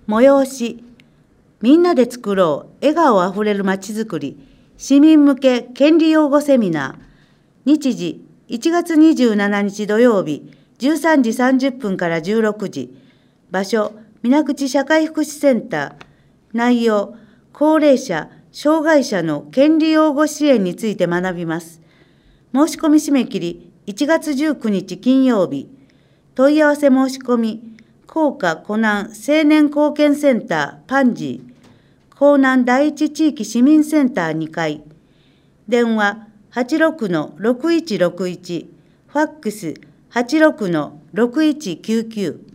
催し、みんなで作ろう笑顔あふれるまちづくり市民向け権利擁護セミナー、日時1月27日土曜日13時30分から16時、場所水口社会福祉センター、内容高齢者・障害者の権利擁護支援について学びます。申し込み締め切り1月19日金曜日、問い合わせ申し込み高架湖南青年貢献センターパンジー、江南第一地域市民センター2階、電話86-6161、ファックス86-6199